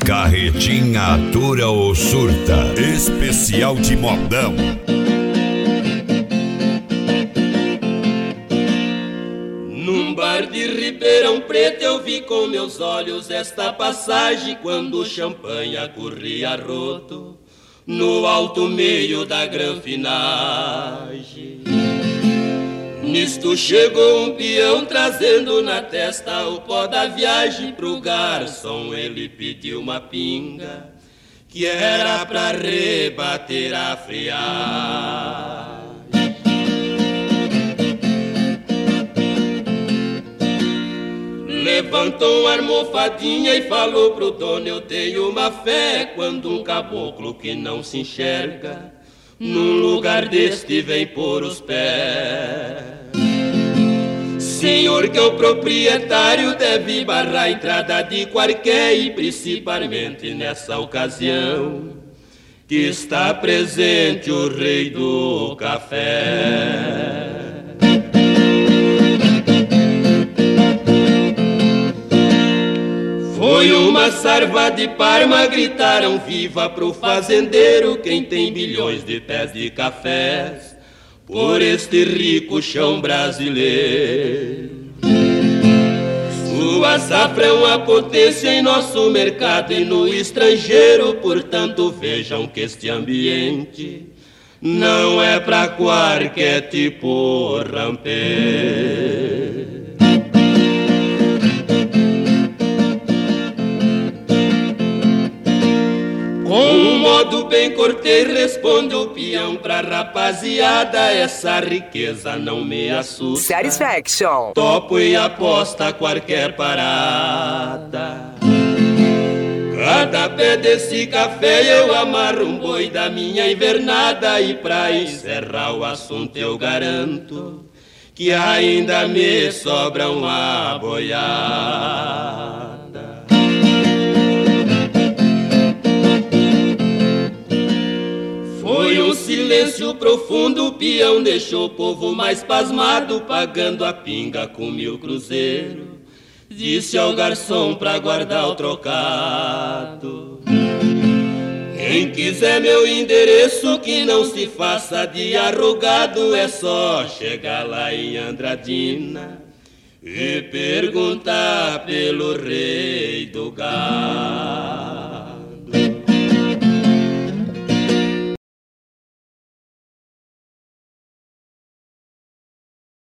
Carretinha atura ou surta. Especial de modão. Num bar de Ribeirão Preto eu vi com meus olhos esta passagem, quando o champanhe corria roto no alto meio da granfinagem. Nisto chegou um peão trazendo na testa o pó da viagem. Pro garçom ele pediu uma pinga que era pra rebater a friagem. Levantou uma almofadinha e falou pro dono: eu tenho uma fé quando um caboclo que não se enxerga num lugar deste vem pôr os pés. Senhor, que é o proprietário, deve barrar a entrada de qualquer, e principalmente nessa ocasião que está presente o rei do café. Foi uma sarva de Parma, gritaram viva pro fazendeiro, quem tem bilhões de pés de cafés por este rico chão brasileiro. Sua safra é uma potência em nosso mercado e no estrangeiro, portanto vejam que este ambiente não é pra qualquer tipo rampeiro. Com um modo bem cortês responde o peão pra rapaziada: essa riqueza não me assusta. Satisfaction. Topo e aposta qualquer parada. Cada pé desse café eu amarro um boi da minha invernada. E pra encerrar o assunto eu garanto que ainda me sobra uma boiada. Foi um silêncio profundo, o peão deixou o povo mais pasmado, pagando a pinga com 1000 cruzeiros. Disse ao garçom pra guardar o trocado: quem quiser meu endereço, que não se faça de arrogado, é só chegar lá em Andradina e perguntar pelo rei do gado.